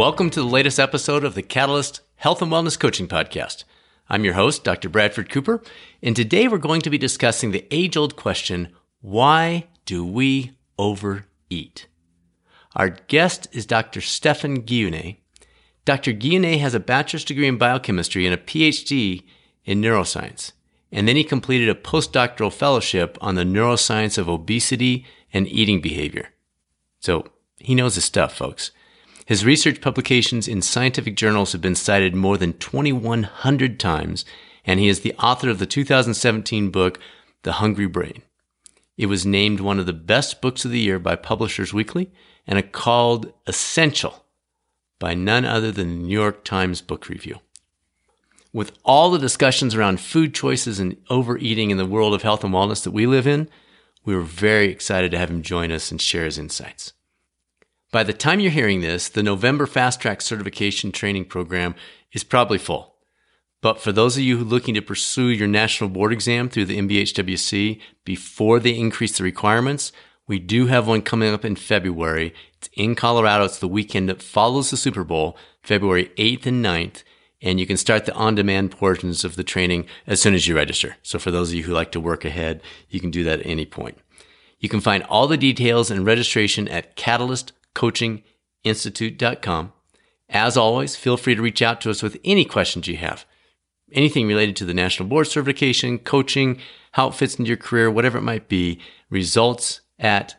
Welcome to the latest episode of the Catalyst Health and Wellness Coaching Podcast. I'm your host, Dr. Bradford Cooper, and today we're going to be discussing the age-old question, why do we overeat? Our guest is Dr. Stephan Guyenet. Dr. Guyenet has a bachelor's degree in biochemistry and a PhD in neuroscience, and then he completed a postdoctoral fellowship on the neuroscience of obesity and eating behavior. So he knows his stuff, folks. His research publications in scientific journals have been cited more than 2,100 times, and he is the author of the 2017 book, The Hungry Brain. It was named one of the best books of the year by Publishers Weekly and called essential by none other than the New York Times Book Review. With all the discussions around food choices and overeating in the world of health and wellness that we live in, we were very excited to have him join us and share his insights. By the time you're hearing this, the November Fast Track Certification Training Program is probably full. But for those of you who are looking to pursue your national board exam through the MBHWC before they increase the requirements, we do have one coming up in February. It's in Colorado. It's the weekend that follows the Super Bowl, February 8th and 9th. And you can start the on-demand portions of the training as soon as you register. So for those of you who like to work ahead, you can do that at any point. You can find all the details and registration at catalystcoachinginstitute.com. As always, feel free to reach out to us with any questions you have. Anything related to the National Board Certification, coaching, how it fits into your career, whatever it might be, results at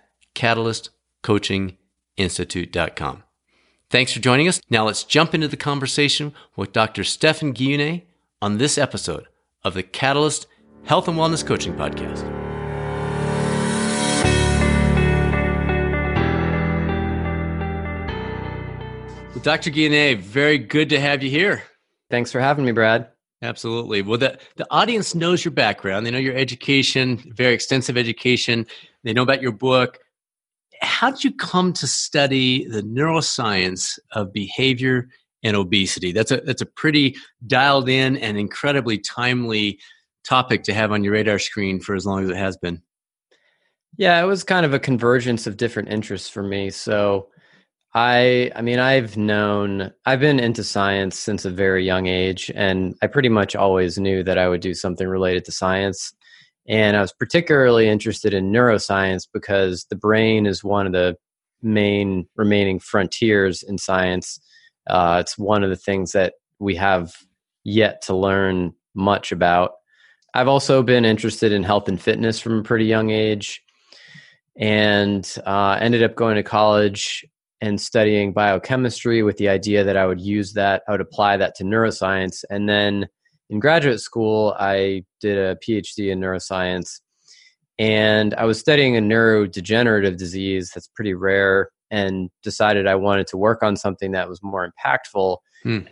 catalystcoachinginstitute.com. Thanks for joining us. Now let's jump into the conversation with Dr. Stephan Guyenet on this episode of the Catalyst Health and Wellness Coaching Podcast. Well, Dr. Guyenet, very good to have you here. Thanks for having me, Brad. Absolutely. Well, the audience knows your background. They know your education, very extensive education. They know about your book. How did you come to study the neuroscience of behavior and obesity? That's a pretty dialed in and incredibly timely topic to have on your radar screen for as long as it has been. Yeah, it was kind of a convergence of different interests for me. So I've been into science since a very young age, and I pretty much always knew that I would do something related to science. And I was particularly interested in neuroscience because the brain is one of the main remaining frontiers in science. It's one of the things that we have yet to learn much about. I've also been interested in health and fitness from a pretty young age, and ended up going to college and studying biochemistry with the idea that I would apply that to neuroscience. And then in graduate school, I did a PhD in neuroscience, and I was studying a neurodegenerative disease that's pretty rare, and decided I wanted to work on something that was more impactful. And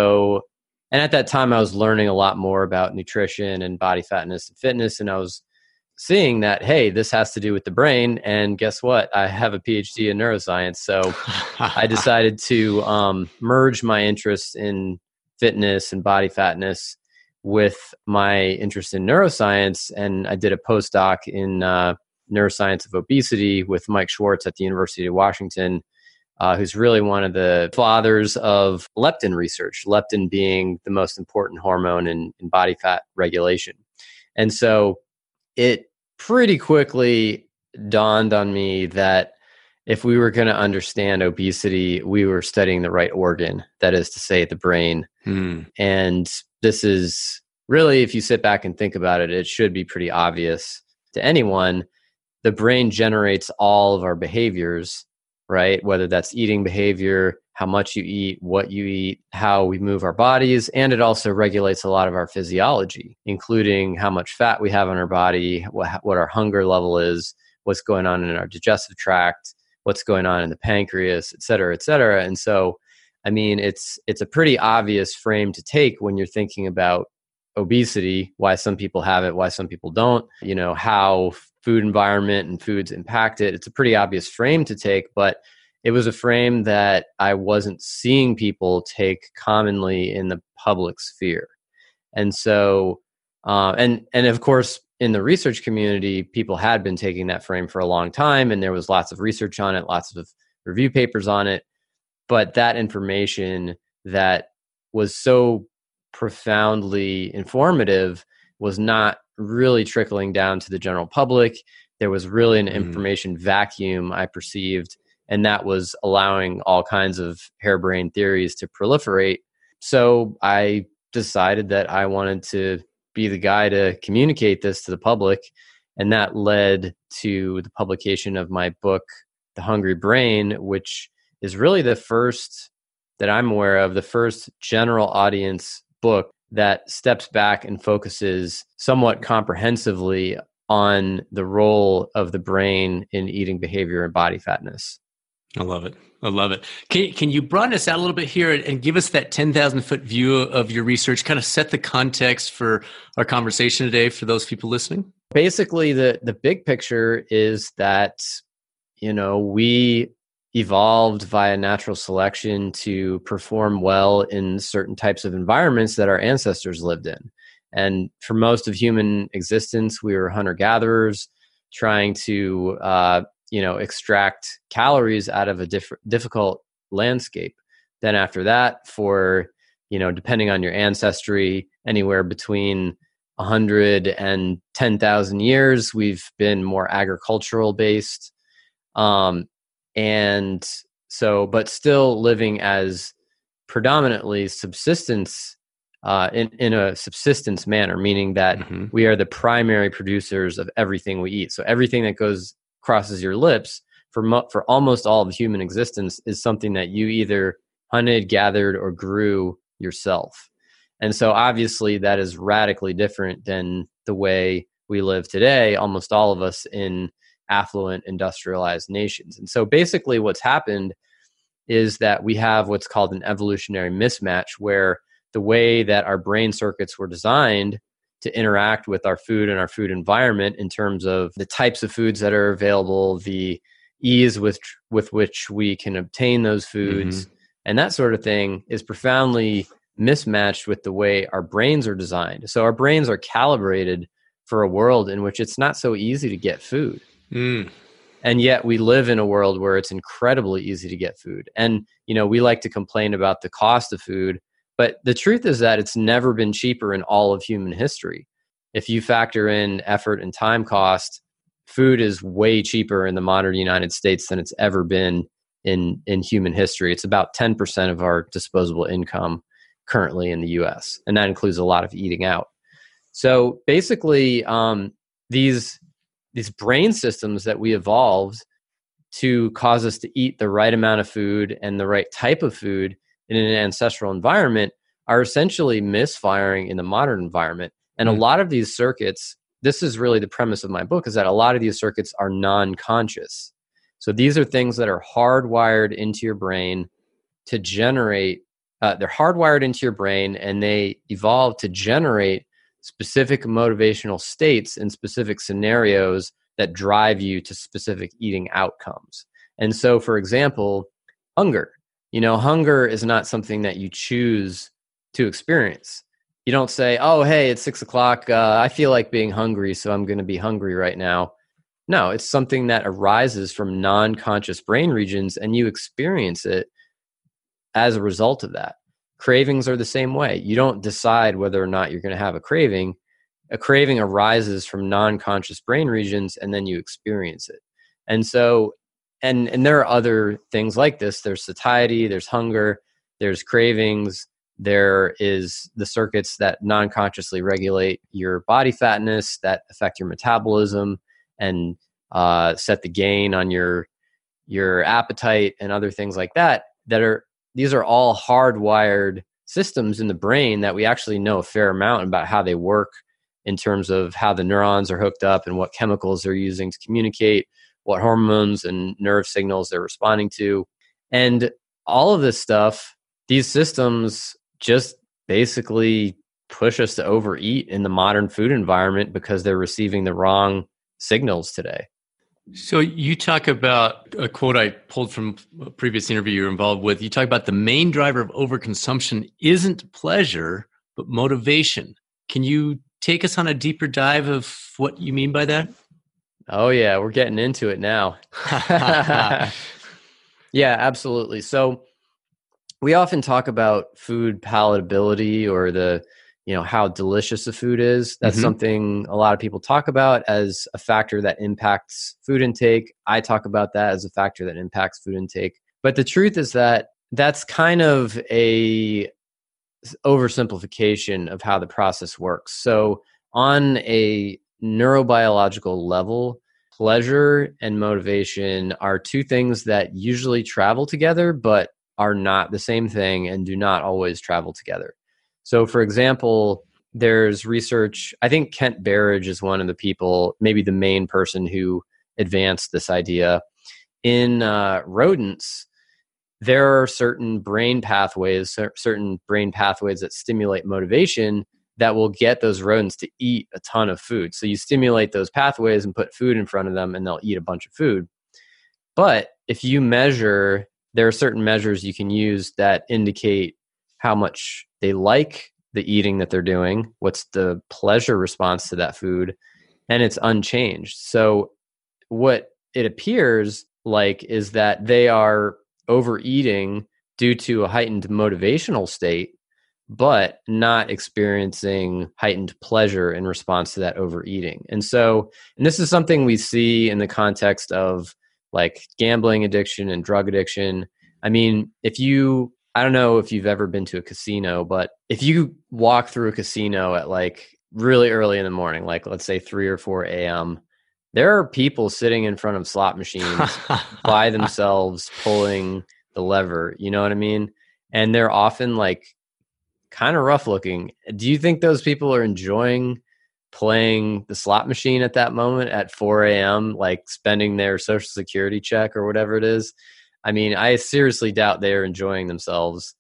at that time I was learning a lot more about nutrition and body fatness and fitness. And I was seeing that, hey, this has to do with the brain. And guess what? I have a PhD in neuroscience. So I decided to merge my interest in fitness and body fatness with my interest in neuroscience. And I did a postdoc in neuroscience of obesity with Mike Schwartz at the University of Washington, who's really one of the fathers of leptin research, leptin being the most important hormone in body fat regulation. And so it pretty quickly dawned on me that if we were going to understand obesity, we were studying the right organ, that is to say, the brain. And this is really, if you sit back and think about it, it should be pretty obvious to anyone. The brain generates all of our behaviors, right? Whether that's eating behavior, how much you eat, what you eat, how we move our bodies. And it also regulates a lot of our physiology, including how much fat we have on our body, what our hunger level is, what's going on in our digestive tract, what's going on in the pancreas, et cetera, et cetera. And so, I mean, it's a pretty obvious frame to take when you're thinking about obesity, why some people have it, why some people don't, how food environment and foods impact it. It's a pretty obvious frame to take, but it was a frame that I wasn't seeing people take commonly in the public sphere. And so, and of course, in the research community, people had been taking that frame for a long time, and there was lots of research on it, lots of review papers on it. but that information that was so profoundly informative was not really trickling down to the general public. There was really an information vacuum, I perceived, and that was allowing all kinds of harebrained theories to proliferate. So I decided that I wanted to be the guy to communicate this to the public, and that led to the publication of my book, The Hungry Brain, which is really the first that I'm aware of, the first general audience book that steps back and focuses somewhat comprehensively on the role of the brain in eating behavior and body fatness. I love it. I love it. Can you broaden us out a little bit here and give us that 10,000-foot view of your research, kind of set the context for our conversation today for those people listening? Basically, the big picture is that, we evolved via natural selection to perform well in certain types of environments that our ancestors lived in. And for most of human existence, we were hunter-gatherers trying to extract calories out of a difficult landscape. Then after that, for, depending on your ancestry, anywhere between 100 and 10,000 years, we've been more agricultural based. And so, but still living as predominantly subsistence, in a subsistence manner, meaning that we are the primary producers of everything we eat. So everything that crosses your lips for almost all of human existence is something that you either hunted, gathered, or grew yourself. And so obviously that is radically different than the way we live today, almost all of us in affluent industrialized nations. And so basically what's happened is that we have what's called an evolutionary mismatch, where the way that our brain circuits were designed to interact with our food and our food environment in terms of the types of foods that are available, the ease with which we can obtain those foods, and that sort of thing is profoundly mismatched with the way our brains are designed. So our brains are calibrated for a world in which it's not so easy to get food. And yet we live in a world where it's incredibly easy to get food. And, we like to complain about the cost of food, but the truth is that it's never been cheaper in all of human history. If you factor in effort and time cost, food is way cheaper in the modern United States than it's ever been in human history. It's about 10% of our disposable income currently in the US, and that includes a lot of eating out. So basically, these brain systems that we evolved to cause us to eat the right amount of food and the right type of food in an ancestral environment are essentially misfiring in the modern environment. And a lot of these circuits, this is really the premise of my book, is that a lot of these circuits are non-conscious. So these are things that are hardwired into your brain to generate, they're hardwired into your brain, and they evolve to generate specific motivational states in specific scenarios that drive you to specific eating outcomes. And so, for example, hunger. Hunger is not something that you choose to experience. You don't say, oh, hey, it's 6 o'clock. I feel like being hungry, so I'm going to be hungry right now. No, it's something that arises from non-conscious brain regions, and you experience it as a result of that. Cravings are the same way. You don't decide whether or not you're going to have a craving. A craving arises from non-conscious brain regions, and then you experience it. And so, and there are other things like this. There's satiety, there's hunger, there's cravings, there is the circuits that non-consciously regulate your body fatness, that affect your metabolism and set the gain on your appetite and other things like that. These are all hardwired systems in the brain that we actually know a fair amount about how they work in terms of how the neurons are hooked up and what chemicals they're using to communicate, what hormones and nerve signals they're responding to. And all of this stuff, these systems just basically push us to overeat in the modern food environment because they're receiving the wrong signals today. So you talk about a quote I pulled from a previous interview you're involved with. You talk about the main driver of overconsumption isn't pleasure, but motivation. Can you take us on a deeper dive of what you mean by that? Oh, yeah. We're getting into it now. Yeah, absolutely. So we often talk about food palatability or how delicious the food is. That's something a lot of people talk about as a factor that impacts food intake. I talk about that as a factor that impacts food intake. But the truth is that that's kind of a oversimplification of how the process works. So on a neurobiological level, pleasure and motivation are two things that usually travel together, but are not the same thing and do not always travel together. So for example, there's research, I think Kent Berridge is one of the people, maybe the main person who advanced this idea. In rodents, there are certain brain pathways that stimulate motivation that will get those rodents to eat a ton of food. So you stimulate those pathways and put food in front of them and they'll eat a bunch of food. But if you measure, there are certain measures you can use that indicate how much they like the eating that they're doing, what's the pleasure response to that food, and it's unchanged. So what it appears like is that they are overeating due to a heightened motivational state, but not experiencing heightened pleasure in response to that overeating. And this is something we see in the context of like gambling addiction and drug addiction. I mean, I don't know if you've ever been to a casino, but if you walk through a casino at like really early in the morning, like let's say 3 or 4 a.m., there are people sitting in front of slot machines by themselves pulling the lever. You know what I mean? And they're often like kind of rough looking. Do you think those people are enjoying playing the slot machine at that moment at 4 a.m., like spending their Social Security check or whatever it is? I mean, I seriously doubt they are enjoying themselves.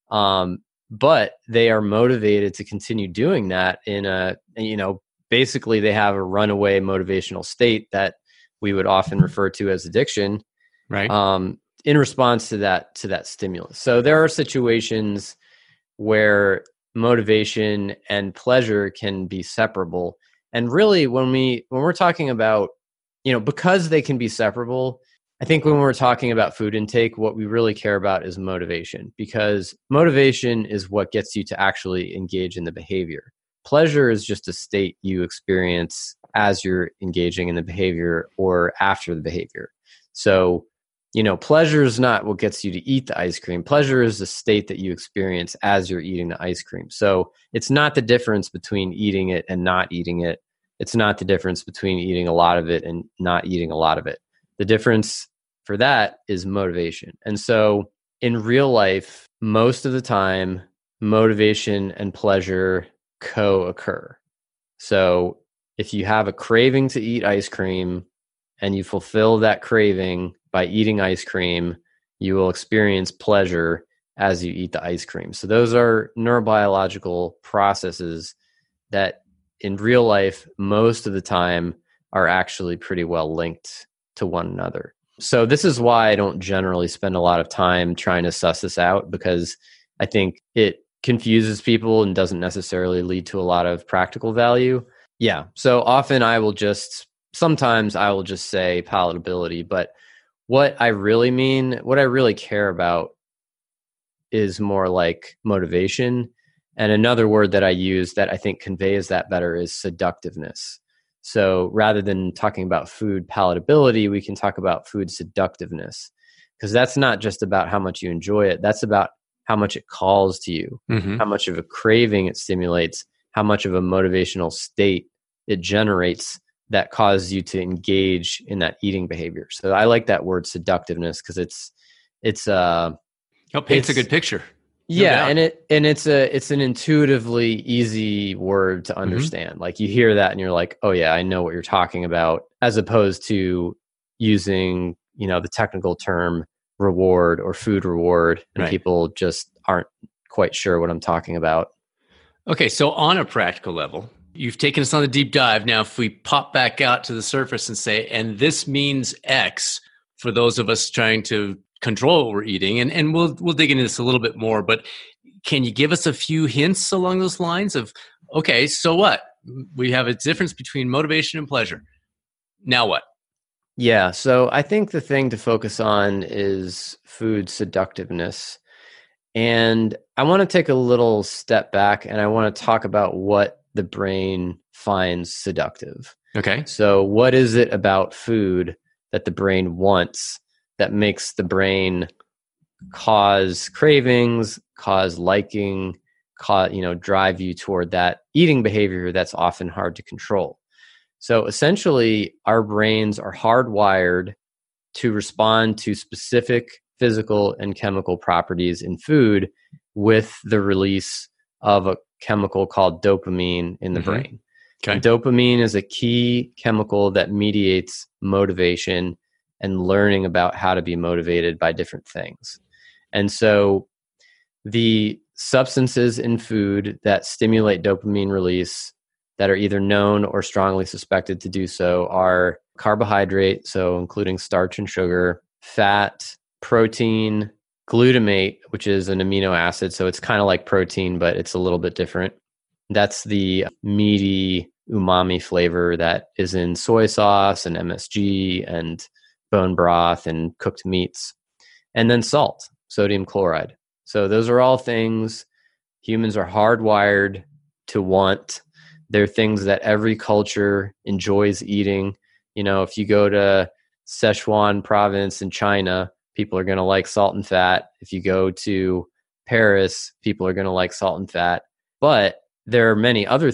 But they are motivated to continue doing that basically they have a runaway motivational state that we would often refer to as addiction, right? In response to that stimulus. So there are situations where motivation and pleasure can be separable. And really when we're talking about, because they can be separable, I think when we're talking about food intake, what we really care about is motivation, because motivation is what gets you to actually engage in the behavior. Pleasure is just a state you experience as you're engaging in the behavior or after the behavior. So, pleasure is not what gets you to eat the ice cream. Pleasure is the state that you experience as you're eating the ice cream. So it's not the difference between eating it and not eating it. It's not the difference between eating a lot of it and not eating a lot of it. The difference for that is motivation. And so in real life, most of the time, motivation and pleasure co-occur. So if you have a craving to eat ice cream and you fulfill that craving by eating ice cream, you will experience pleasure as you eat the ice cream. So those are neurobiological processes that in real life, most of the time are actually pretty well linked to one another. So this is why I don't generally spend a lot of time trying to suss this out, because I think it confuses people and doesn't necessarily lead to a lot of practical value. Yeah. So often sometimes I will just say palatability, but what I really care about is more like motivation. And another word that I use that I think conveys that better is seductiveness. So rather than talking about food palatability, we can talk about food seductiveness, because that's not just about how much you enjoy it. That's about how much it calls to you, how much of a craving it stimulates, how much of a motivational state it generates that causes you to engage in that eating behavior. So I like that word seductiveness because it paints a good picture. Yeah, and it's an intuitively easy word to understand. Like you hear that and you're like, oh yeah, I know what you're talking about, as opposed to using, the technical term reward or food reward, and right. People just aren't quite sure what I'm talking about. Okay, so on a practical level, you've taken us on a deep dive. Now, if we pop back out to the surface and say, and this means X for those of us trying to control what we're eating, and we'll dig into this a little bit more, but can you give us a few hints along those lines of, okay, so what? We have a difference between motivation and pleasure. Now what? Yeah, so I think the thing to focus on is food seductiveness. And I want to take a little step back and I want to talk about what the brain finds seductive. Okay. So what is it about food that the brain wants that makes the brain cause cravings, cause liking, drive you toward that eating behavior that's often hard to control? So essentially, our brains are hardwired to respond to specific physical and chemical properties in food with the release of a chemical called dopamine in the brain. Okay. And dopamine is a key chemical that mediates motivation and learning about how to be motivated by different things. And so the substances in food that stimulate dopamine release that are either known or strongly suspected to do so are carbohydrate, so including starch and sugar, fat, protein, glutamate, which is an amino acid. So it's kind of like protein, but it's a little bit different. That's the meaty umami flavor that is in soy sauce and MSG and bone broth and cooked meats. And then salt, sodium chloride. So those are all things humans are hardwired to want. They're things that every culture enjoys eating. If you go to Sichuan province in China, people are going to like salt and fat. If you go to Paris, people are going to like salt and fat. But there are many other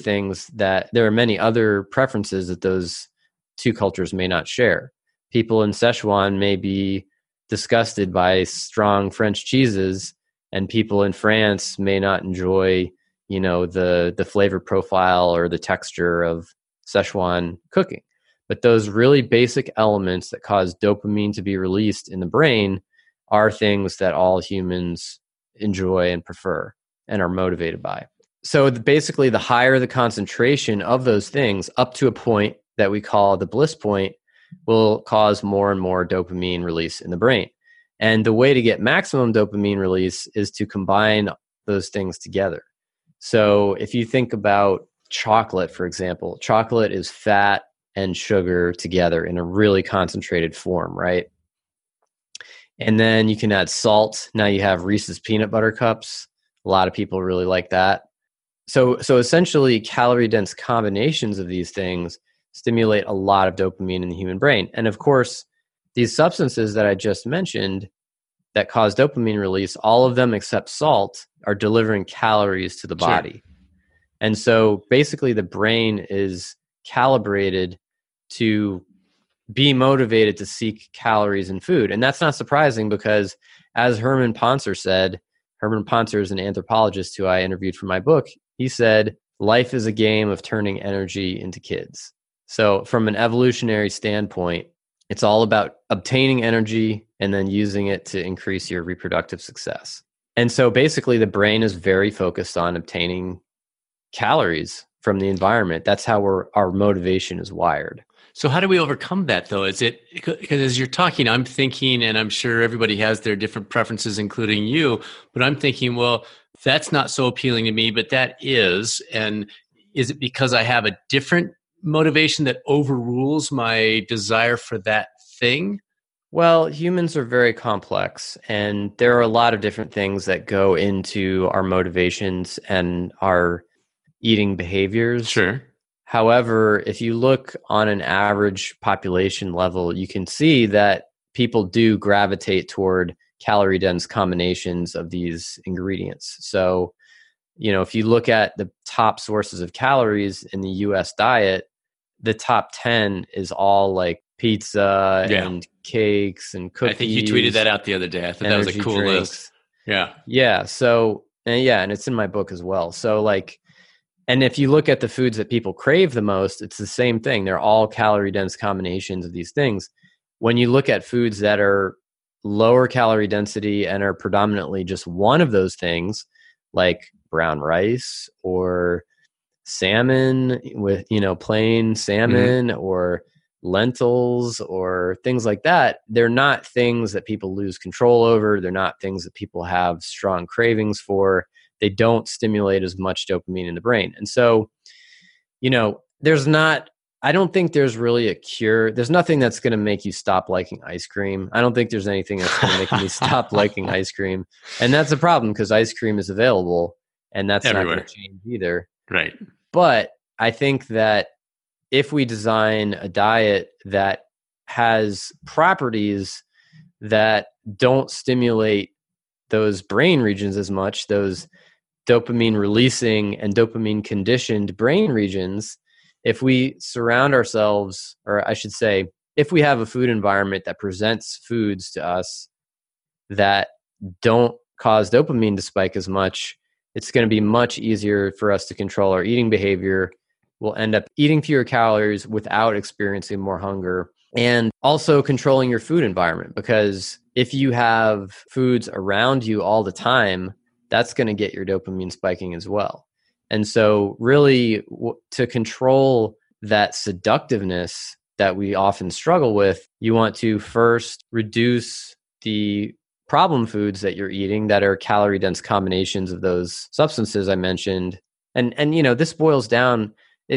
preferences that those two cultures may not share. People in Sichuan may be disgusted by strong French cheeses, and people in France may not enjoy, the flavor profile or the texture of Sichuan cooking. But those really basic elements that cause dopamine to be released in the brain are things that all humans enjoy and prefer and are motivated by. So basically, the higher the concentration of those things up to a point that we call the bliss point will cause more and more dopamine release in the brain. And the way to get maximum dopamine release is to combine those things together. So if you think about chocolate, for example, chocolate is fat and sugar together in a really concentrated form, right? And then you can add salt. Now you have Reese's peanut butter cups. A lot of people really like that. So essentially, calorie-dense combinations of these things stimulate a lot of dopamine in the human brain. And of course, these substances that I just mentioned that cause dopamine release, all of them except salt, are delivering calories to the body. Sure. And so basically, the brain is calibrated to be motivated to seek calories in food. And that's not surprising because, as Herman Ponzer said, Herman Ponzer is an anthropologist who I interviewed for my book. He said, life is a game of turning energy into kids. So from an evolutionary standpoint, it's all about obtaining energy and then using it to increase your reproductive success. And so basically, the brain is very focused on obtaining calories from the environment. That's how our motivation is wired. So how do we overcome that, though? Is it because as you're talking, I'm thinking, and I'm sure everybody has their different preferences, including you, but I'm thinking, well, that's not so appealing to me, but that is. And is it because I have a different motivation that overrules my desire for that thing? Well, humans are very complex, and there are a lot of different things that go into our motivations and our eating behaviors. Sure. However, if you look on an average population level, you can see that people do gravitate toward calorie-dense combinations of these ingredients. So, if you look at the top sources of calories in the US diet, the top 10 is all like pizza and cakes and cookies. I think you tweeted that out the other day. I thought that was a cool drinks. list. Yeah. Yeah. So, and it's in my book as well. So and if you look at the foods that people crave the most, it's the same thing. They're all calorie dense combinations of these things. When you look at foods that are lower calorie density and are predominantly just one of those things, like brown rice or salmon with, plain salmon or lentils or things like that, they're not things that people lose control over. They're not things that people have strong cravings for. They don't stimulate as much dopamine in the brain. And so, there's not I don't think there's really a cure. There's nothing that's going to make you stop liking ice cream. I don't think there's anything that's going to make me stop liking ice cream. And that's a problem because ice cream is available and that's everywhere. not going to change either. Right. But I think that if we design a diet that has properties that don't stimulate those brain regions as much, those dopamine releasing and dopamine conditioned brain regions, if we surround ourselves, or I should say, if we have a food environment that presents foods to us that don't cause dopamine to spike as much, it's going to be much easier for us to control our eating behavior. We'll end up eating fewer calories without experiencing more hunger, and also controlling your food environment, because if you have foods around you all the time, that's going to get your dopamine spiking as well. And so really to control that seductiveness that we often struggle with, you want to first reduce the problem foods that you're eating that are calorie dense combinations of those substances I mentioned. And this boils down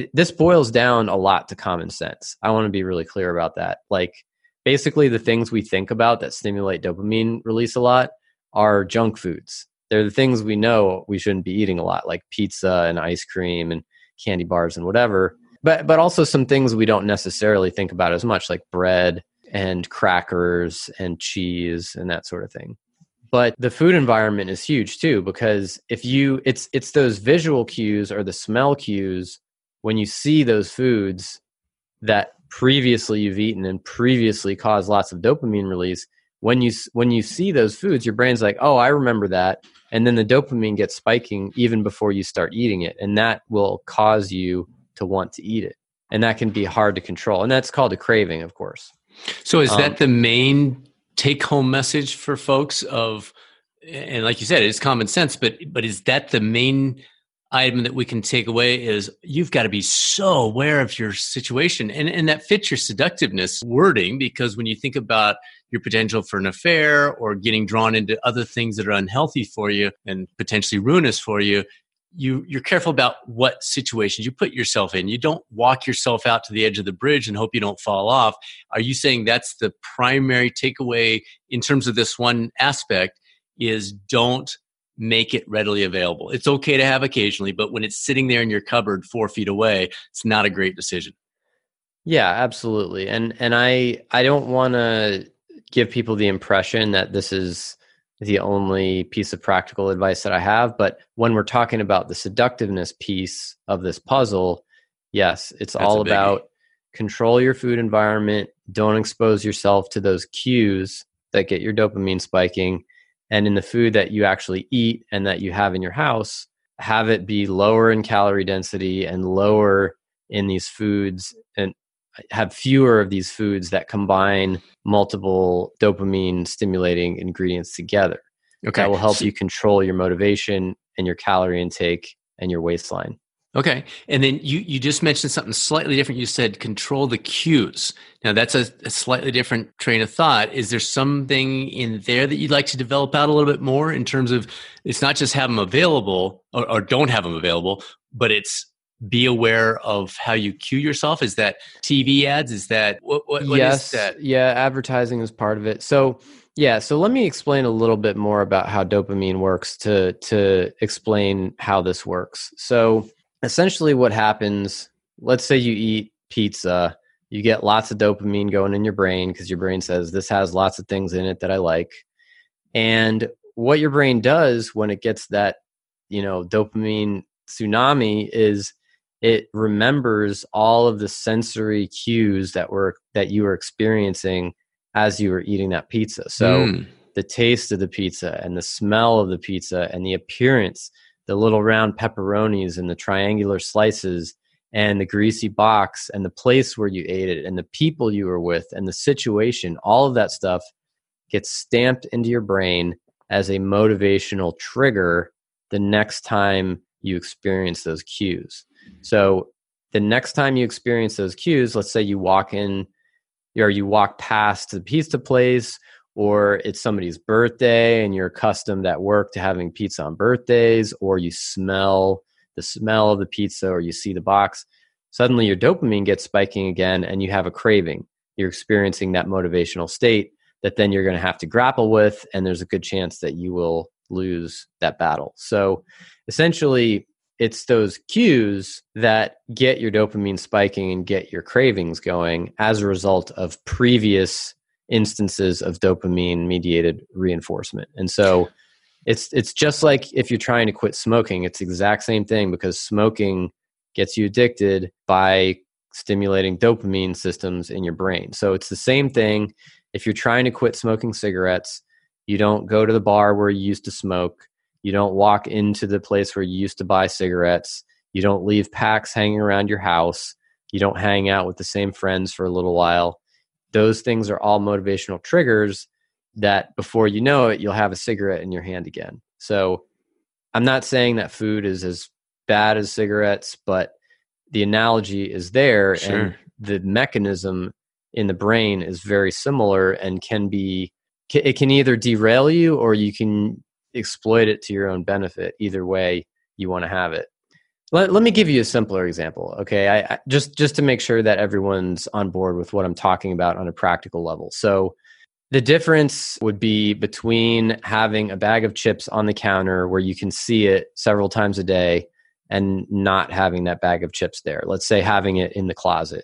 a lot to common sense. I want to be really clear about that. Like basically the things we think about that stimulate dopamine release a lot are junk foods. They're the things we know we shouldn't be eating a lot, like pizza and ice cream and candy bars and whatever. But also some things we don't necessarily think about as much, like bread and crackers and cheese and that sort of thing. But the food environment is huge too, because it's those visual cues or the smell cues when you see those foods that previously you've eaten and previously caused lots of dopamine release. When you see those foods, your brain's like, oh, I remember that. And then the dopamine gets spiking even before you start eating it. And that will cause you to want to eat it. And that can be hard to control. And that's called a craving, of course. So is that the main take-home message for folks of, and like you said, it's common sense, but is that the main item that we can take away is you've got to be so aware of your situation, and that fits your seductiveness wording, because when you think about your potential for an affair or getting drawn into other things that are unhealthy for you and potentially ruinous for you, you're careful about what situations you put yourself in. You don't walk yourself out to the edge of the bridge and hope you don't fall off. Are you saying that's the primary takeaway in terms of this one aspect, is don't make it readily available? It's okay to have occasionally, but when it's sitting there in your cupboard 4 feet away, it's not a great decision. Yeah, absolutely. And I don't want to give people the impression that this is the only piece of practical advice that I have. But when we're talking about the seductiveness piece of this puzzle, yes, it's all about control your food environment. Don't expose yourself to those cues that get your dopamine spiking. And in the food that you actually eat and that you have in your house, have it be lower in calorie density and lower in these foods, and have fewer of these foods that combine multiple dopamine stimulating ingredients together. Okay. That will help you control your motivation and your calorie intake and your waistline. Okay. And then you just mentioned something slightly different. You said control the cues. Now that's a slightly different train of thought. Is there something in there that you'd like to develop out a little bit more in terms of, it's not just have them available or don't have them available, but it's be aware of how you cue yourself? Is that TV ads? Is that what yes, is that? Yeah, advertising is part of it. So let me explain a little bit more about how dopamine works to explain how this works. So essentially what happens, let's say you eat pizza, you get lots of dopamine going in your brain because your brain says this has lots of things in it that I like. And what your brain does when it gets that, dopamine tsunami is it remembers all of the sensory cues that you were experiencing as you were eating that pizza. So the taste of the pizza and the smell of the pizza and the appearance, the little round pepperonis and the triangular slices and the greasy box and the place where you ate it and the people you were with and the situation, all of that stuff gets stamped into your brain as a motivational trigger the next time you experience those cues. So the next time you experience those cues, let's say you walk in or you walk past the pizza place, or it's somebody's birthday and you're accustomed at work to having pizza on birthdays, or you smell the smell of the pizza or you see the box. suddenly your dopamine gets spiking again and you have a craving. You're experiencing that motivational state that then you're going to have to grapple with, and there's a good chance that you will lose that battle. So essentially, it's those cues that get your dopamine spiking and get your cravings going as a result of previous instances of dopamine mediated reinforcement. And so it's just like if you're trying to quit smoking, it's the exact same thing, because smoking gets you addicted by stimulating dopamine systems in your brain. So it's the same thing. If you're trying to quit smoking cigarettes, you don't go to the bar where you used to smoke. You don't walk into the place where you used to buy cigarettes. You don't leave packs hanging around your house. You don't hang out with the same friends for a little while. Those things are all motivational triggers that before you know it, you'll have a cigarette in your hand again. So I'm not saying that food is as bad as cigarettes, but the analogy is there. Sure. And the mechanism in the brain is very similar and it can either derail you or you can exploit it to your own benefit. Either way you want to have it. Let me give you a simpler example. Okay. I just to make sure that everyone's on board with what I'm talking about on a practical level. So the difference would be between having a bag of chips on the counter where you can see it several times a day and not having that bag of chips there. Let's say having it in the closet.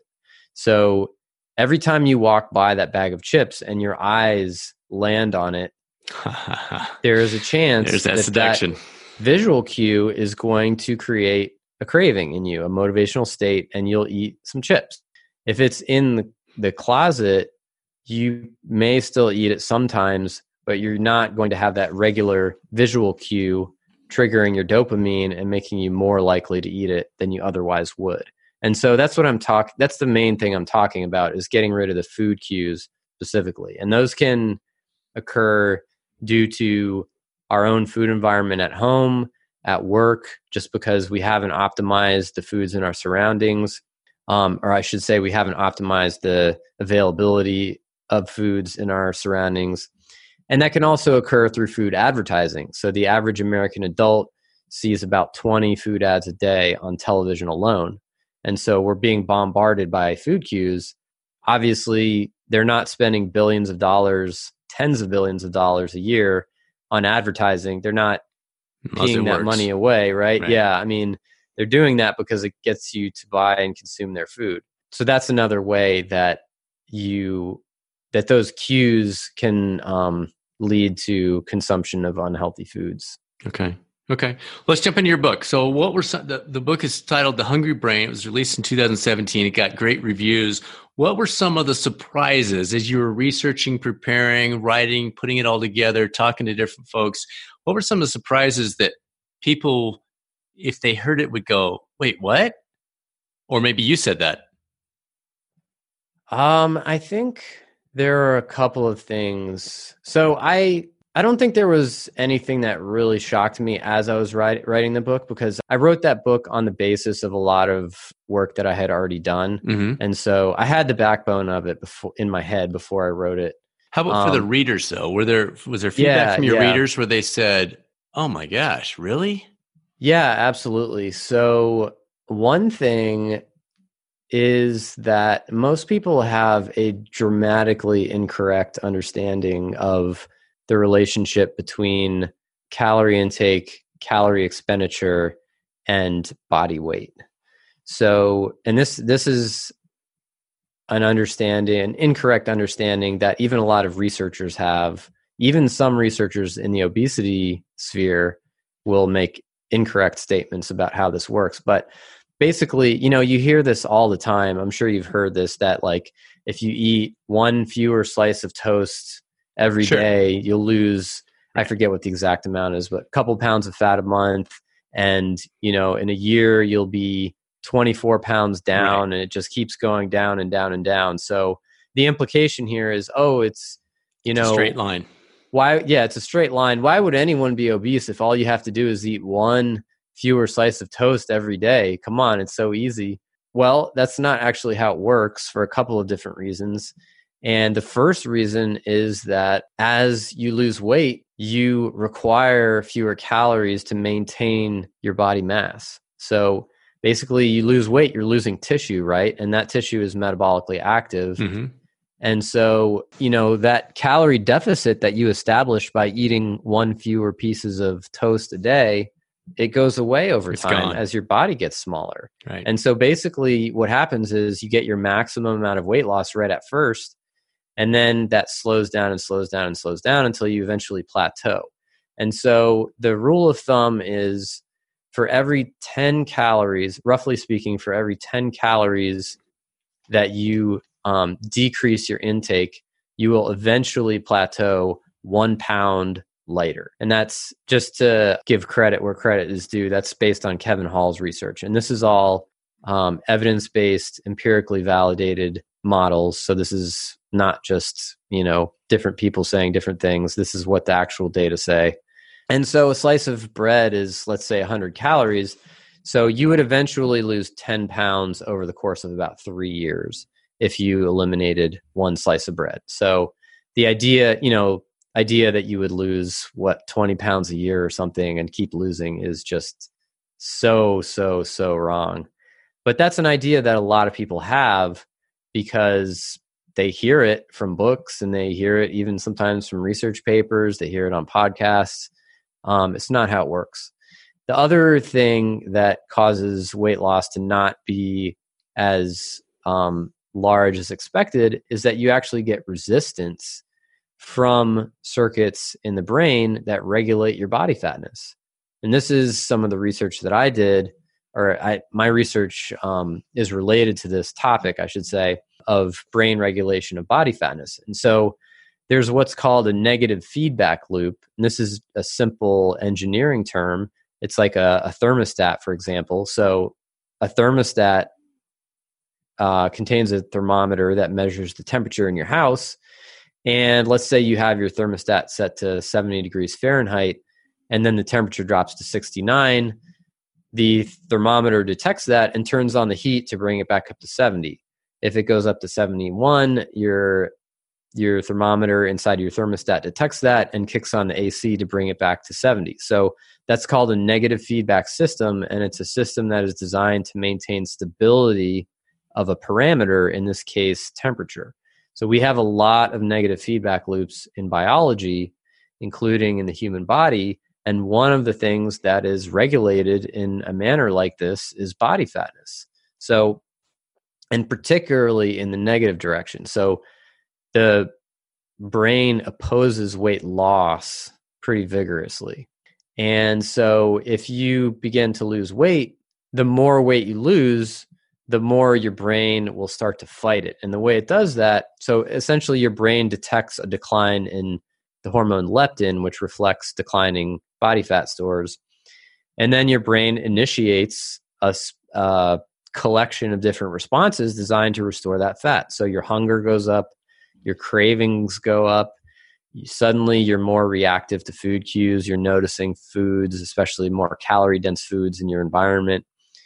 So every time you walk by that bag of chips and your eyes land on it, there is a chance that seduction. That visual cue is going to create a craving in you, a motivational state, and you'll eat some chips. If it's in the closet, you may still eat it sometimes, but you're not going to have that regular visual cue triggering your dopamine and making you more likely to eat it than you otherwise would. And so that's what that's the main thing I'm talking about, is getting rid of the food cues specifically. And those can occur due to our own food environment at home, at work, just because we haven't optimized the foods in our surroundings. Or I should say we haven't optimized the availability of foods in our surroundings. And that can also occur through food advertising. So the average American adult sees about 20 food ads a day on television alone. And so we're being bombarded by food cues. Obviously, they're not spending billions of dollars, tens of billions of dollars a year on advertising. They're not peeing that money away, right? Yeah. I mean, they're doing that because it gets you to buy and consume their food. So that's another way that those cues can lead to consumption of unhealthy foods. Okay. Let's jump into your book. So what were the book is titled The Hungry Brain. It was released in 2017. It got great reviews. What were some of the surprises as you were researching, preparing, writing, putting it all together, talking to different folks? What were some of the surprises that people, if they heard it, would go, wait, what? Or maybe you said that. I think there are a couple of things. So I don't think there was anything that really shocked me as I was writing the book, because I wrote that book on the basis of a lot of work that I had already done. Mm-hmm. And so I had the backbone of it in my head before I wrote it. How about for the readers though? Was there feedback from your readers where they said, oh my gosh, really? Yeah, absolutely. So one thing is that most people have a dramatically incorrect understanding of the relationship between calorie intake, calorie expenditure, and body weight. So, and this is an incorrect understanding that even a lot of researchers have. Even some researchers in the obesity sphere will make incorrect statements about how this works. But basically, you hear this all the time. I'm sure you've heard this, that like if you eat one fewer slice of toast every day, you'll lose, I forget what the exact amount is, but a couple pounds of fat a month. And, in a year, you'll be 24 pounds down, and it just keeps going down and down and down. So the implication here is, it's a straight line. Why? Yeah, it's a straight line. Why would anyone be obese if all you have to do is eat one fewer slice of toast every day? Come on, it's so easy. Well, that's not actually how it works for a couple of different reasons. And the first reason is that as you lose weight, you require fewer calories to maintain your body mass. So basically you lose weight, you're losing tissue, right? And that tissue is metabolically active. Mm-hmm. And so, that calorie deficit that you establish by eating one fewer pieces of toast a day, it goes away over time as your body gets smaller. Right. And so basically what happens is you get your maximum amount of weight loss right at first, and then that slows down and slows down and slows down until you eventually plateau. And so the rule of thumb is for every 10 calories, roughly speaking, for every 10 calories that you decrease your intake, you will eventually plateau 1 pound lighter. And that's just to give credit where credit is due. That's based on Kevin Hall's research. And this is all evidence-based, empirically validated models. So this is not just, different people saying different things. This is what the actual data say. And so a slice of bread is, let's say, 100 calories. So you would eventually lose 10 pounds over the course of about 3 years if you eliminated one slice of bread. So the idea that you would lose 20 pounds a year or something and keep losing is just so wrong. But that's an idea that a lot of people have because they hear it from books and they hear it even sometimes from research papers. They hear it on podcasts. It's not how it works. The other thing that causes weight loss to not be as large as expected is that you actually get resistance from circuits in the brain that regulate your body fatness. And this is some of the research that I did, my research is related to this topic, I should say, of brain regulation of body fatness. And so there's what's called a negative feedback loop. And this is a simple engineering term. It's like a thermostat, for example. So a thermostat contains a thermometer that measures the temperature in your house. And let's say you have your thermostat set to 70 degrees Fahrenheit, and then the temperature drops to 69. The thermometer detects that and turns on the heat to bring it back up to 70. If it goes up to 71, your thermometer inside your thermostat detects that and kicks on the AC to bring it back to 70. So that's called a negative feedback system, and it's a system that is designed to maintain stability of a parameter, in this case, temperature. So we have a lot of negative feedback loops in biology, including in the human body. And one of the things that is regulated in a manner like this is body fatness. So, and particularly in the negative direction. So the brain opposes weight loss pretty vigorously. And so if you begin to lose weight, the more weight you lose, the more your brain will start to fight it. And the way it does that, so essentially your brain detects a decline in the hormone leptin, which reflects declining body fat stores. And then your brain initiates a collection of different responses designed to restore that fat. So your hunger goes up, your cravings go up, suddenly you're more reactive to food cues, you're noticing foods, especially more calorie-dense foods in your environment.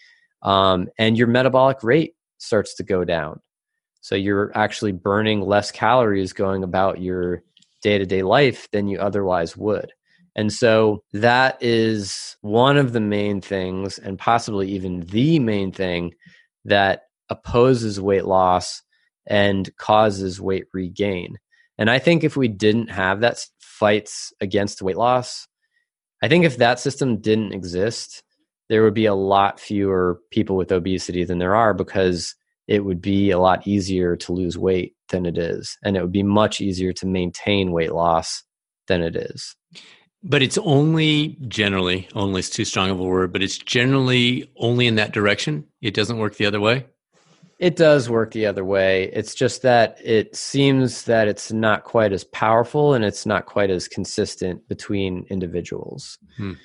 And your metabolic rate starts to go down. So you're actually burning less calories going about your day-to-day life than you otherwise would. And so that is one of the main things, and possibly even the main thing, that opposes weight loss and causes weight regain. And I think if we didn't have that fights against weight loss, I think if that system didn't exist, there would be a lot fewer people with obesity than there are, because it would be a lot easier to lose weight than it is. And it would be much easier to maintain weight loss than it is. But it's only generally, only is too strong of a word, but it's generally only in that direction. It doesn't work the other way. It does work the other way. It's just that it seems that it's not quite as powerful and it's not quite as consistent between individuals.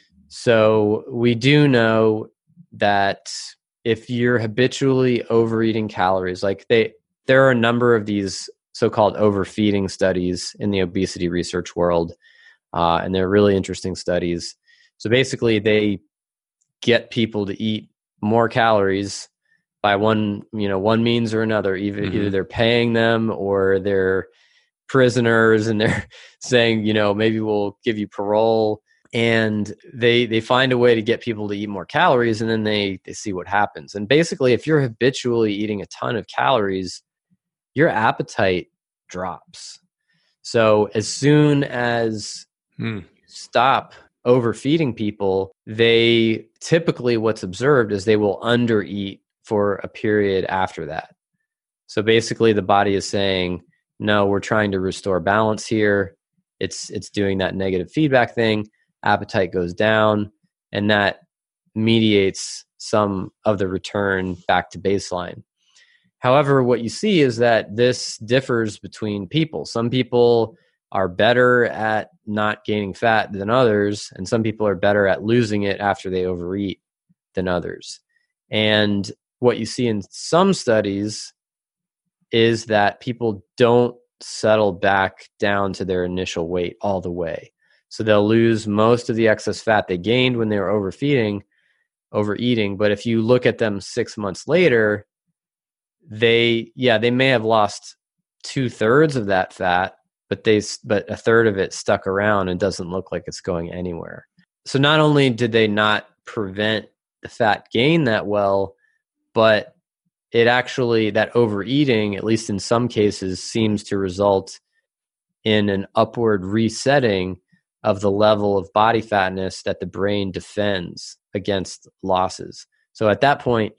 So we do know that if you're habitually overeating calories, like there are a number of these so-called overfeeding studies in the obesity research world, and they're really interesting studies. So basically, they get people to eat more calories by one means or another. Either they're paying them or they're prisoners, and they're saying, maybe we'll give you parole. and they find a way to get people to eat more calories, and then they see what happens. And basically, if you're habitually eating a ton of calories, your appetite drops. So as soon as you stop overfeeding people, they typically, what's observed is they will undereat for a period after that. So basically the body is saying, no, we're trying to restore balance here. It's doing that negative feedback thing. Appetite goes down, and that mediates some of the return back to baseline. However, what you see is that this differs between people. Some people are better at not gaining fat than others, and some people are better at losing it after they overeat than others. And what you see in some studies is that people don't settle back down to their initial weight all the way. So they'll lose most of the excess fat they gained when they were overeating. But if you look at them 6 months later, they may have lost 2/3 of that fat, but a third of it stuck around and doesn't look like it's going anywhere. So not only did they not prevent the fat gain that well, but it actually, that overeating, at least in some cases, seems to result in an upward resetting of the level of body fatness that the brain defends against losses. So at that point,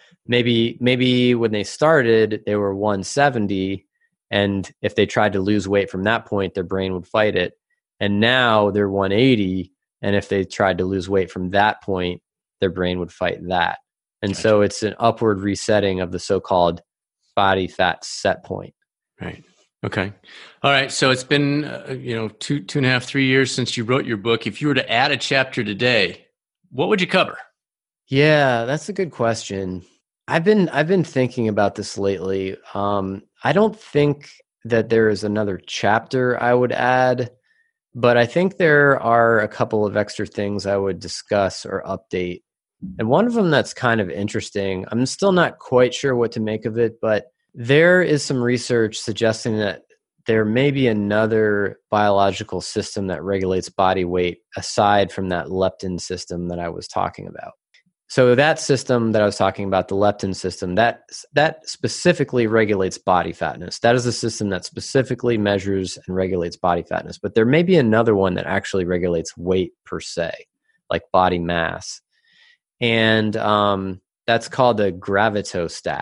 maybe when they started, they were 170, and if they tried to lose weight from that point, their brain would fight it. And now they're 180, and if they tried to lose weight from that point, their brain would fight that. And gotcha. So it's an upward resetting of the so-called body fat set point. Right. Okay. All right. So it's been, 2.5, 3 years since you wrote your book. If you were to add a chapter today, what would you cover? Yeah, that's a good question. I've been thinking about this lately. I don't think that there is another chapter I would add, but I think there are a couple of extra things I would discuss or update. And one of them that's kind of interesting, I'm still not quite sure what to make of it, but there is some research suggesting that there may be another biological system that regulates body weight aside from that leptin system that I was talking about. So that system that I was talking about, the leptin system, that specifically regulates body fatness. That is a system that specifically measures and regulates body fatness. But there may be another one that actually regulates weight per se, like body mass. And that's called a gravitostat.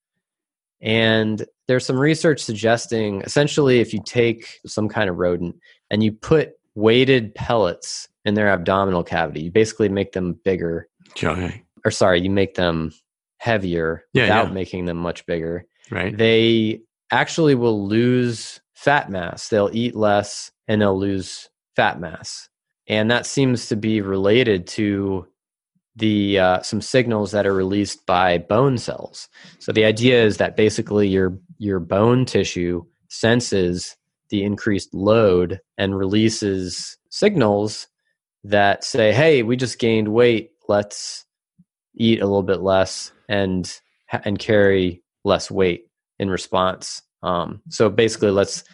And there's some research suggesting, essentially, if you take some kind of rodent and you put weighted pellets in their abdominal cavity, you basically make them bigger. Okay. Or sorry, you make them heavier without making them much bigger. Right. They actually will lose fat mass. They'll eat less and they'll lose fat mass. And that seems to be related to the some signals that are released by bone cells. So the idea is that basically your bone tissue senses the increased load and releases signals that say, hey, we just gained weight, let's eat a little bit less and carry less weight in response. So basically let's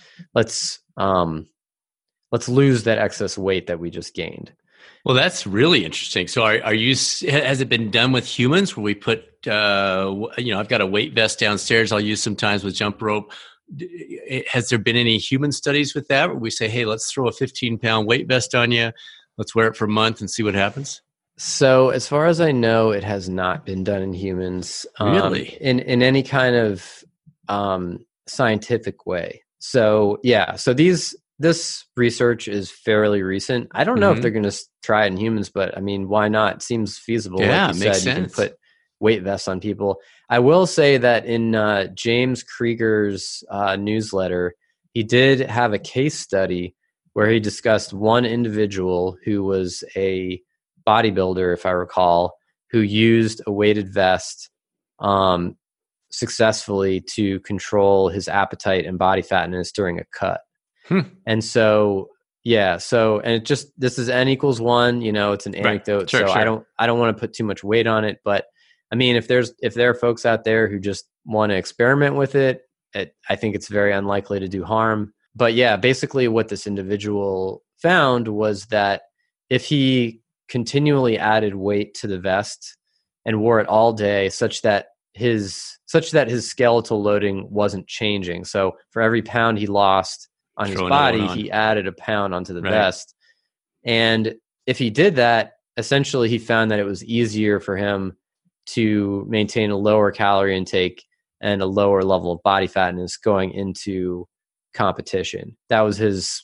lose that excess weight that we just gained. Well, that's really interesting. So has it been done with humans where we put, I've got a weight vest downstairs I'll use sometimes with jump rope. Has there been any human studies with that where we say, hey, let's throw a 15-pound weight vest on you. Let's wear it for a month and see what happens? So as far as I know, it has not been done in humans. Really? In any kind of scientific way. So yeah, so this research is fairly recent. I don't know if they're going to try it in humans, but I mean, why not? It seems feasible. Yeah, like you makes said, sense. You can put weight vests on people. I will say that in James Krieger's newsletter, he did have a case study where he discussed one individual who was a bodybuilder, if I recall, who used a weighted vest successfully to control his appetite and body fatness during a cut. And so, and this is N equals 1, it's an anecdote. Right. Sure. I don't want to put too much weight on it, but I mean, if there are folks out there who just want to experiment with it, I think it's very unlikely to do harm. But yeah, basically what this individual found was that if he continually added weight to the vest and wore it all day such that his skeletal loading wasn't changing. So for every pound he lost on his body, he added a pound onto the vest. And if he did that, essentially he found that it was easier for him to maintain a lower calorie intake and a lower level of body fatness going into competition. That was his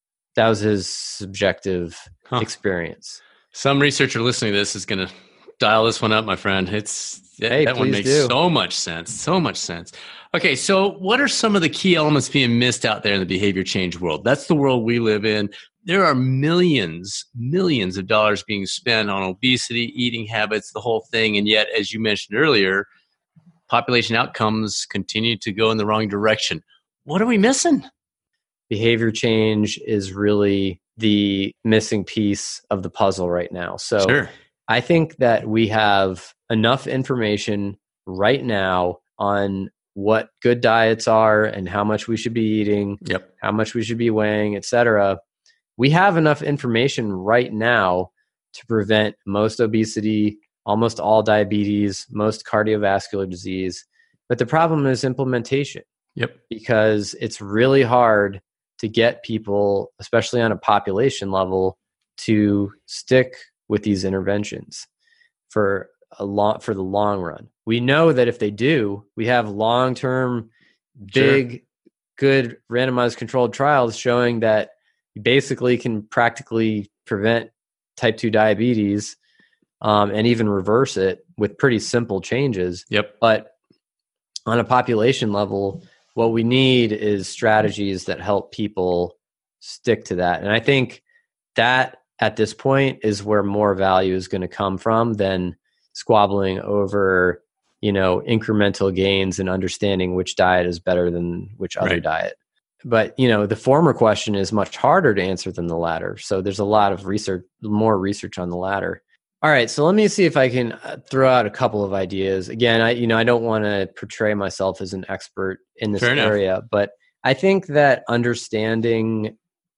subjective experience. Some researcher listening to this is going to dial this one up, my friend. That one makes so much sense. Okay, so what are some of the key elements being missed out there in the behavior change world? That's the world we live in. There are millions of dollars being spent on obesity, eating habits, the whole thing. And yet, as you mentioned earlier, population outcomes continue to go in the wrong direction. What are we missing? Behavior change is really the missing piece of the puzzle right now. So sure. I think that we have enough information right now on what good diets are and how much we should be eating, how much we should be weighing, etc. We have enough information right now to prevent most obesity, almost all diabetes, most cardiovascular disease. But the problem is implementation. Because it's really hard to get people, especially on a population level, to stick with these interventions for the long run. We know that if they do, we have long-term, big, good randomized controlled trials showing that you basically can practically prevent type 2 diabetes and even reverse it with pretty simple changes. But on a population level, what we need is strategies that help people stick to that. And I think that at this point is where more value is going to come from than squabbling over, incremental gains and understanding which diet is better than which other diet. But, the former question is much harder to answer than the latter. So there's a lot of more research on the latter. All right, so let me see if I can throw out a couple of ideas. Again, I don't want to portray myself as an expert in this area, but I think that understanding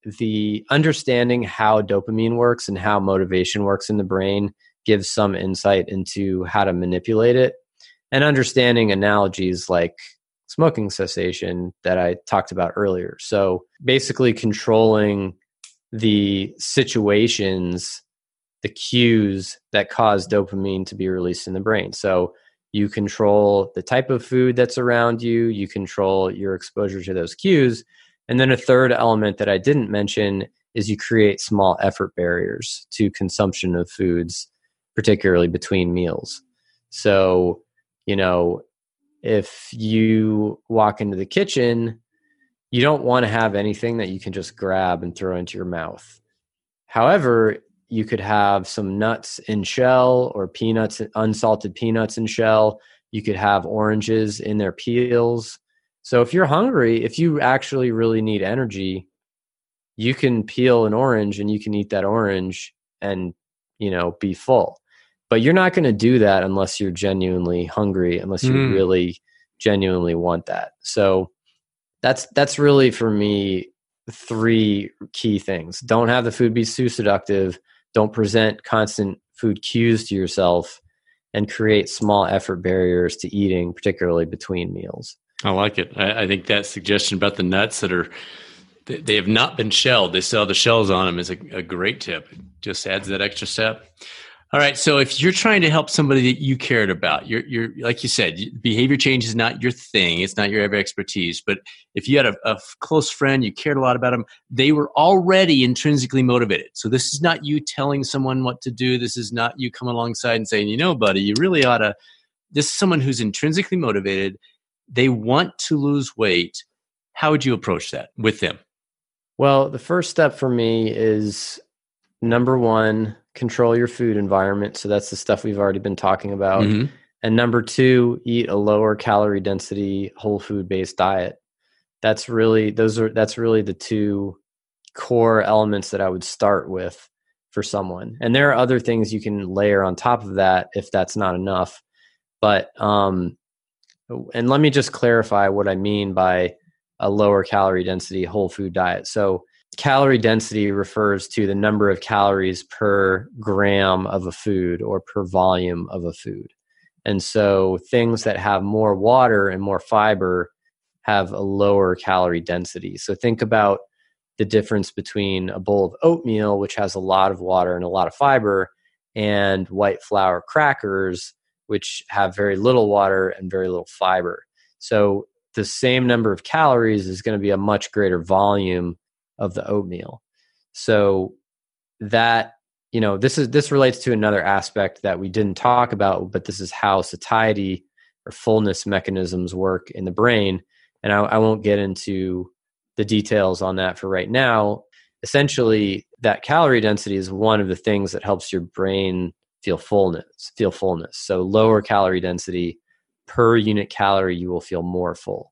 how dopamine works and how motivation works in the brain gives some insight into how to manipulate it, and understanding analogies like smoking cessation that I talked about earlier. So basically controlling the situations, the cues that cause dopamine to be released in the brain. So you control the type of food that's around you, you control your exposure to those cues. And then a third element that I didn't mention is you create small effort barriers to consumption of foods, particularly between meals. So, if you walk into the kitchen, you don't want to have anything that you can just grab and throw into your mouth. However, you could have some nuts in shell or peanuts, unsalted peanuts in shell. You could have oranges in their peels. So if you're hungry, if you actually really need energy, you can peel an orange and you can eat that orange and, be full. But you're not going to do that unless you're genuinely hungry, unless you really genuinely want that. So that's really, for me, 3 key things. Don't have the food be too seductive. Don't present constant food cues to yourself, and create small effort barriers to eating, particularly between meals. I like it. I think that suggestion about the nuts they have not been shelled, they still have the shells on them, is a great tip. It just adds that extra step. All right. So if you're trying to help somebody that you cared about, you're like you said, behavior change is not your thing. It's not your area of expertise. But if you had a close friend, you cared a lot about them, they were already intrinsically motivated. So this is not you telling someone what to do. This is not you coming alongside and saying, buddy, you really ought to. This is someone who's intrinsically motivated. They want to lose weight. How would you approach that with them? Well, the first step for me is, number 1, control your food environment. So that's the stuff we've already been talking about. Mm-hmm. And number 2, eat a lower calorie density, whole food based diet. That's really the 2 core elements that I would start with for someone. And there are other things you can layer on top of that if that's not enough. But, and let me just clarify what I mean by a lower calorie density whole food diet. So calorie density refers to the number of calories per gram of a food or per volume of a food. And so things that have more water and more fiber have a lower calorie density. So think about the difference between a bowl of oatmeal, which has a lot of water and a lot of fiber, and white flour crackers, which have very little water and very little fiber. So the same number of calories is going to be a much greater volume of the oatmeal. So that, this relates to another aspect that we didn't talk about, but this is how satiety or fullness mechanisms work in the brain. And I won't get into the details on that for right now. Essentially, that calorie density is one of the things that helps your brain feel fullness. So lower calorie density per unit calorie, you will feel more full.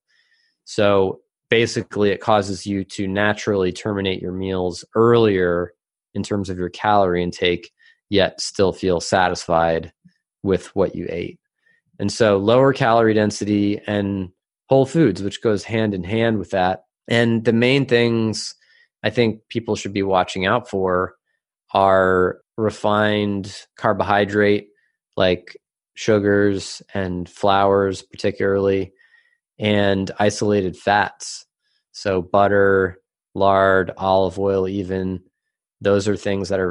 So basically, it causes you to naturally terminate your meals earlier in terms of your calorie intake, yet still feel satisfied with what you ate. And so lower calorie density and whole foods, which goes hand in hand with that. And the main things I think people should be watching out for are refined carbohydrate, like sugars and flours particularly, and isolated fats. So butter, lard, olive oil even. Those are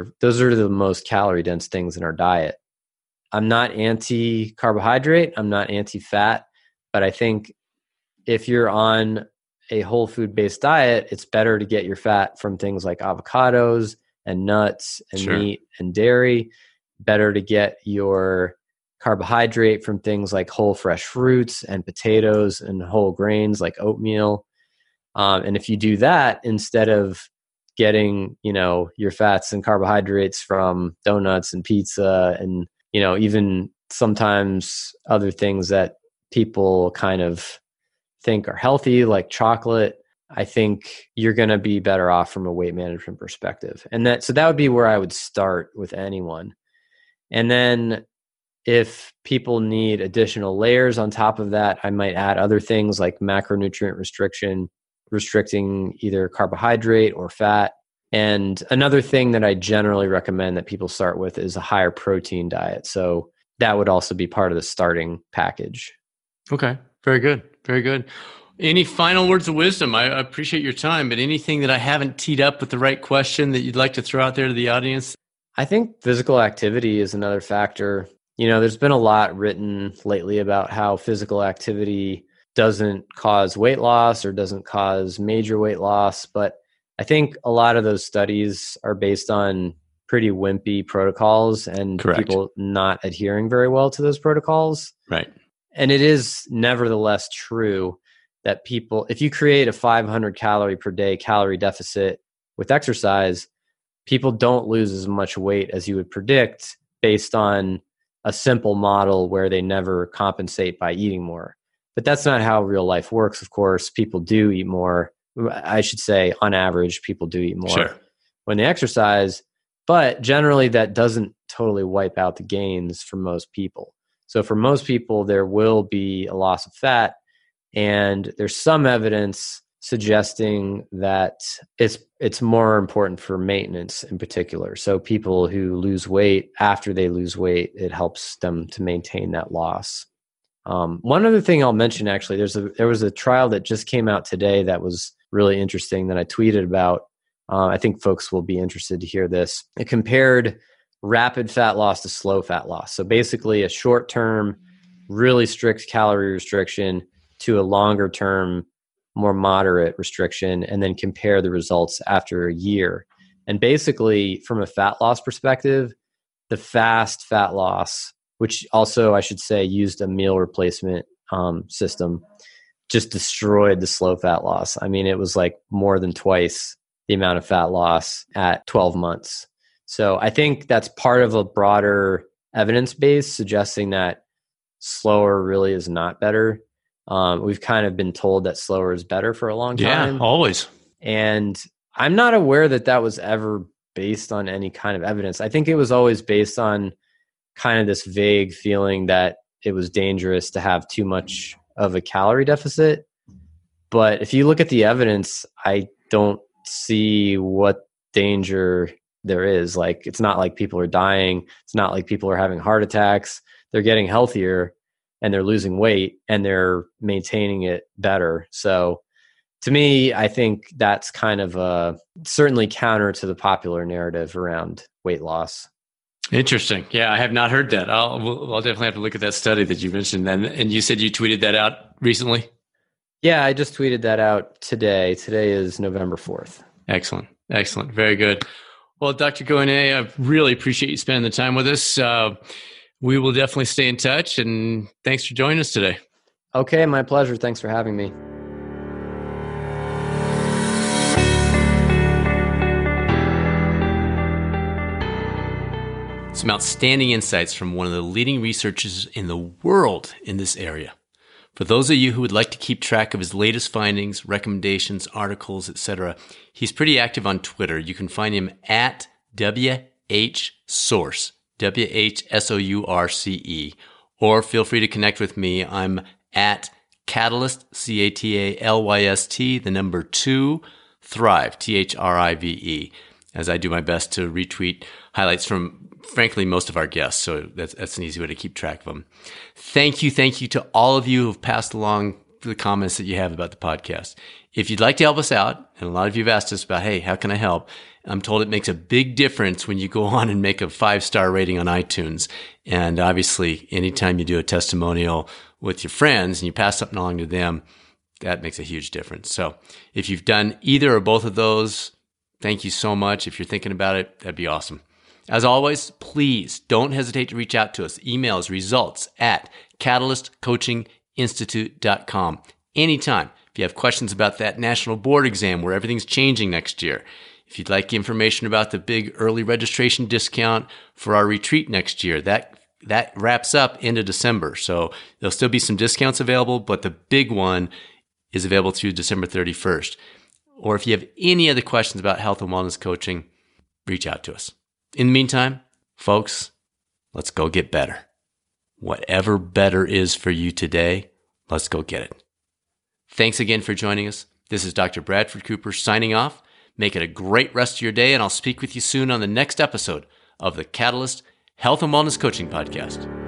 the most calorie dense things in our diet. I'm not anti-carbohydrate, I'm not anti-fat, but I think if you're on a whole food based diet, it's better to get your fat from things like avocados and nuts and meat and dairy. Better to get your carbohydrate from things like whole fresh fruits and potatoes and whole grains like oatmeal. And if you do that instead of getting, your fats and carbohydrates from donuts and pizza and, even sometimes other things that people kind of think are healthy, like chocolate, I think you're going to be better off from a weight management perspective. And that would be where I would start with anyone. And then if people need additional layers on top of that, I might add other things like macronutrient restriction, restricting either carbohydrate or fat. And another thing that I generally recommend that people start with is a higher protein diet. So that would also be part of the starting package. Okay. Very good. Very good. Any final words of wisdom? I appreciate your time, but anything that I haven't teed up with the right question that you'd like to throw out there to the audience? I think physical activity is another factor. There's been a lot written lately about how physical activity doesn't cause weight loss or doesn't cause major weight loss, but I think a lot of those studies are based on pretty wimpy protocols and people not adhering very well to those protocols. Right. And it is nevertheless true that people, if you create a 500 calorie per day calorie deficit with exercise, people don't lose as much weight as you would predict based on a simple model where they never compensate by eating more. But that's not how real life works, of course. People do eat more. I should say, on average, people do eat more when they exercise. But generally, that doesn't totally wipe out the gains for most people. So for most people, there will be a loss of fat. And there's some evidence suggesting that it's more important for maintenance in particular. So people who lose weight, after they lose weight, it helps them to maintain that loss. One other thing I'll mention, actually, there was a trial that just came out today that was really interesting that I tweeted about. I think folks will be interested to hear this. It compared rapid fat loss to slow fat loss. So basically a short-term, really strict calorie restriction to a longer-term, more moderate restriction, and then compare the results after a year. And basically, from a fat loss perspective, the fast fat loss, which also I should say used a meal replacement system, just destroyed the slow fat loss. I mean, it was like more than twice the amount of fat loss at 12 months. So I think that's part of a broader evidence base suggesting that slower really is not better. We've kind of been told that slower is better for a long time. Yeah, always. And I'm not aware that that was ever based on any kind of evidence. I think it was always based on kind of this vague feeling that it was dangerous to have too much of a calorie deficit. But if you look at the evidence, I don't see what danger there is. Like, it's not like people are dying. It's not like people are having heart attacks. They're getting healthier and they're losing weight and they're maintaining it better. So to me, I think that's kind of certainly counter to the popular narrative around weight loss. Interesting. Yeah, I have not heard that. I'll definitely have to look at that study that you mentioned. And you said you tweeted that out recently? Yeah, I just tweeted that out today. Today is November 4th. Excellent. Excellent. Very good. Well, Dr. Goine, I really appreciate you spending the time with us. We will definitely stay in touch, and thanks for joining us today. Okay, my pleasure. Thanks for having me. Some outstanding insights from one of the leading researchers in the world in this area. For those of you who would like to keep track of his latest findings, recommendations, articles, etc., he's pretty active on Twitter. You can find him at WHSource, WHSOURCE, or feel free to connect with me. I'm at Catalyst, CATALYST, the number 2, Thrive, THRIVE, as I do my best to retweet highlights from, frankly, most of our guests. So that's an easy way to keep track of them. Thank you to all of you who've passed along the comments that you have about the podcast. If you'd like to help us out, and a lot of you have asked us about, hey, how can I help? I'm told it makes a big difference when you go on and make a 5-star rating on iTunes. And obviously, anytime you do a testimonial with your friends and you pass something along to them, that makes a huge difference. So if you've done either or both of those, thank you so much. If you're thinking about it, that'd be awesome. As always, please don't hesitate to reach out to us. Email is results@catalystcoachinginstitute.com. Anytime. If you have questions about that national board exam where everything's changing next year, if you'd like information about the big early registration discount for our retreat next year, that wraps up end of December. So there'll still be some discounts available, but the big one is available through December 31st. Or if you have any other questions about health and wellness coaching, reach out to us. In the meantime, folks, let's go get better. Whatever better is for you today, let's go get it. Thanks again for joining us. This is Dr. Bradford Cooper signing off. Make it a great rest of your day, and I'll speak with you soon on the next episode of the Catalyst Health and Wellness Coaching Podcast.